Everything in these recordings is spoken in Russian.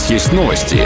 есть новости.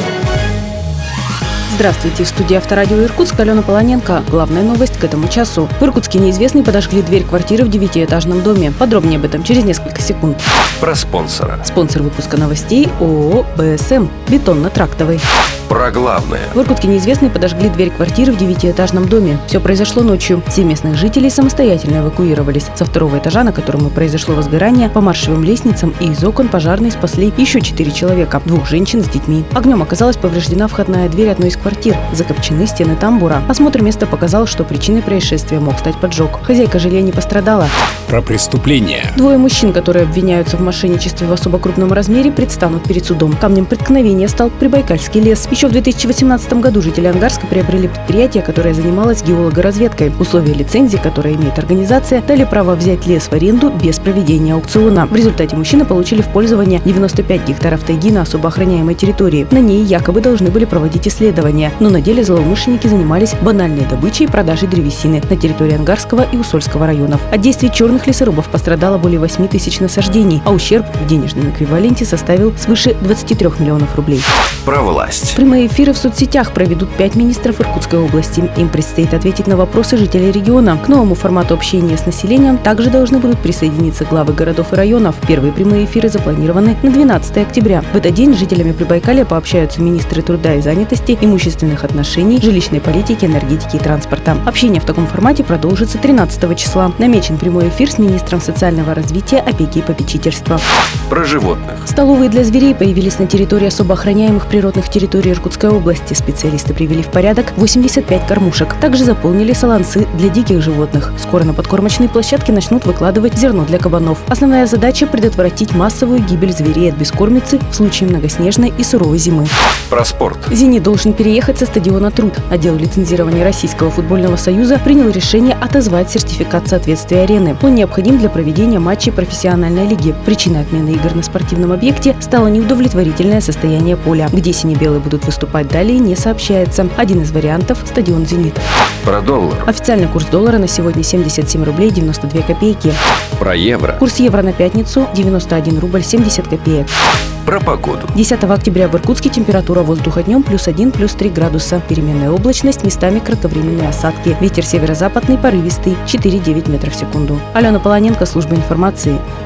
Здравствуйте, в студии Авторадио Иркутск, Алена Полоненко. Главная новость к этому часу. В Иркутске неизвестные подожгли дверь квартиры в 9-этажном доме. Подробнее об этом через несколько секунд. Про спонсора. Спонсор выпуска новостей ООО «БСМ» бетонно-трактовый. Про главное. В Иркутске неизвестные подожгли дверь квартиры в 9-этажном доме. Все произошло ночью. 7 местных жителей самостоятельно эвакуировались. Со второго этажа, на котором и произошло возгорание, по маршевым лестницам и из окон пожарные спасли еще 4 человека, 2 женщин с детьми. Огнем оказалась повреждена входная дверь одной из квартир. Закопчены стены тамбура. Осмотр места показал, что причиной происшествия мог стать поджог. Хозяйка жилья не пострадала. Про преступление. 2 мужчин, которые обвиняются в мошенничестве в особо крупном размере, предстанут перед судом. Камнем преткновения стал Прибайкальский лес. Еще в 2018 году жители Ангарска приобрели предприятие, которое занималось геологоразведкой. Условия лицензии, которые имеет организация, дали право взять лес в аренду без проведения аукциона. В результате мужчины получили в пользование 95 гектаров тайги на особо охраняемой территории. На ней якобы должны были проводить исследования, но на деле злоумышленники занимались банальной добычей и продажей древесины на территории Ангарского и Усольского районов. От действий черных лесорубов пострадало более 8 тысяч насаждений, а ущерб в денежном эквиваленте составил свыше 23 миллионов рублей. Про власть. Прямые эфиры в соцсетях проведут 5 министров Иркутской области. Им предстоит ответить на вопросы жителей региона. К новому формату общения с населением также должны будут присоединиться главы городов и районов. Первые прямые эфиры запланированы на 12 октября. В этот день с жителями Прибайкалья пообщаются министры труда и занятости, имущественных отношений, жилищной политики, энергетики и транспорта. Общение в таком формате продолжится 13 числа. Намечен прямой эфир с министром социального развития, опеки и попечительства. Про животных. Столовые для зверей появились на территории особо охраняемых природных территорий Иркутской области. Специалисты привели в порядок 85 кормушек. Также заполнили солонцы для диких животных. Скоро на подкормочные площадки начнут выкладывать зерно для кабанов. Основная задача – предотвратить массовую гибель зверей от бескормицы в случае многоснежной и суровой зимы. Про спорт. «Зенит» должен переехать со стадиона «Труд». Отдел лицензирования Российского футбольного союза принял решение отозвать сертификат соответствия арены. Он необходим для проведения матчей профессиональной лиги. Причиной отмены игр на спортивном объекте стало неудовлетворительное состояние поля. Где сине-белые будут выступать далее, не сообщается. Один из вариантов – стадион «Зенит». Про доллар. Официальный курс доллара на сегодня 77 рублей 92 копейки. Про евро. Курс евро на пятницу 91 рубль 70 копеек. Про погоду. 10 октября в Иркутске температура воздуха днем +1, +3 градуса. Переменная облачность, местами кратковременные осадки. Ветер северо-западный порывистый 4,9 метров в секунду. Алена Полоненко, служба информации.